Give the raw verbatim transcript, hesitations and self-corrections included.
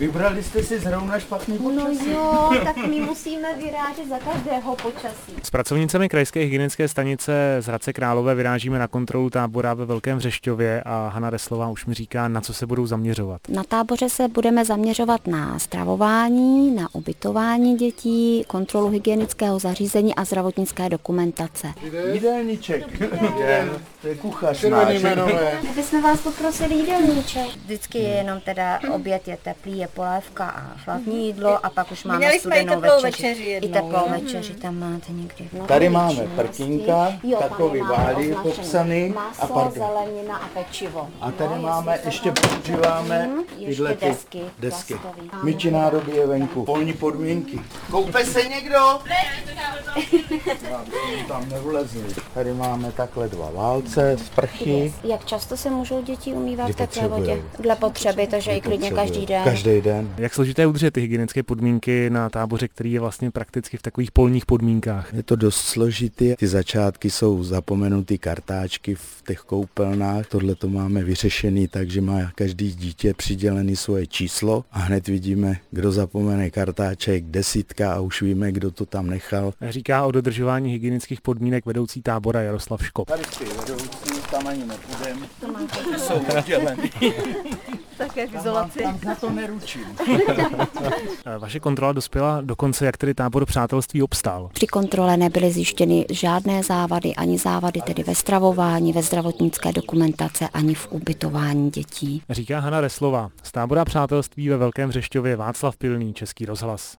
Vybrali jste si zrovna špatný počasí? No jo, tak my musíme vyrážet za každého počasí. S pracovnicemi krajské hygienické stanice z Hradce Králové vyrážíme na kontrolu tábora ve Velkém Břešťově a Hana Reslová už mi říká, na co se budou zaměřovat. Na táboře se budeme zaměřovat na stravování, na ubytování dětí, kontrolu hygienického zařízení a zdravotnické dokumentace. Jídelníček. To je kuchař náš. Kdybychom vás poprosili jídelníček. Vždycky je jenom teda oběd je teplý, je polévka a hlavní jídlo a pak už máme Měli jsme i studenou teplou večeři. večeři jednou, I teplou jo? večeři tam máte někdy. No, Tady většinou máme prkínka, Jo, tady takový máme válí označený popsaný a maso, pardon. zelenina a pečivo. A tady No, máme, jestli ještě to- používáme Mhm, tyhle ještě ty desky, desky. plastový. Myči nádobí je venku. Polní podmínky. Koupe se někdo? Tam nevlezli. Tady máme takhle dva válce, sprchy. Jak často se můžou děti umývat Kdy v teplé potřebujou. vodě? Dle potřeby, takže i klidně každý den. Každý den. Jak složité udržet ty hygienické podmínky na táboře, který je vlastně prakticky v takových polních podmínkách? Je to dost složitý. Ty začátky jsou zapomenutý kartáčky v těch koupelnách. Tohle to máme vyřešený, takže má každý dítě přidělený svoje číslo a hned vidíme, kdo zapomene kartáček, desítka a už víme, kdo to tam nechal. Říká o dodržování hygienických podmínek vedoucí tábora Jaroslav Škop. Tady ty vedoucí, tam ani nepůjdeme. Ty jsou oddělený. Také v izolaci. Tam na to neručím. Vaše kontrola dospěla do konce, jak tedy tábor přátelství obstál. Při kontrole nebyly zjištěny žádné závady, ani závady tedy ve stravování, ve zdravotnické dokumentace, ani v ubytování dětí. Říká Hana Reslová. Z tábora přátelství ve Velkém Břešťově Václav Pilný, Český rozhlas.